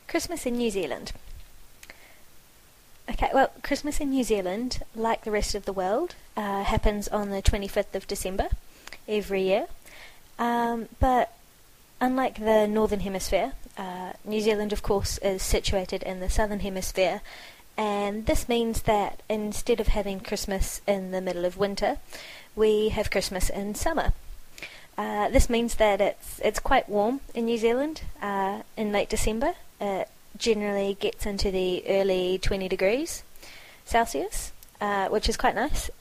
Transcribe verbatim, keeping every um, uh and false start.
Christmas in New Zealand. Okay, well, Christmas in New Zealand, like the rest of the world, uh, happens on the twenty-fifth of December every year. Um, but unlike the Northern Hemisphere, uh, New Zealand, of course, is situated in the Southern Hemisphere, and this means that instead of having Christmas in the middle of winter, we have Christmas in summer. Uh, this means that it's it's quite warm in New Zealand uh, in late December. It generally gets into the early twenty degrees Celsius, uh, which is quite nice.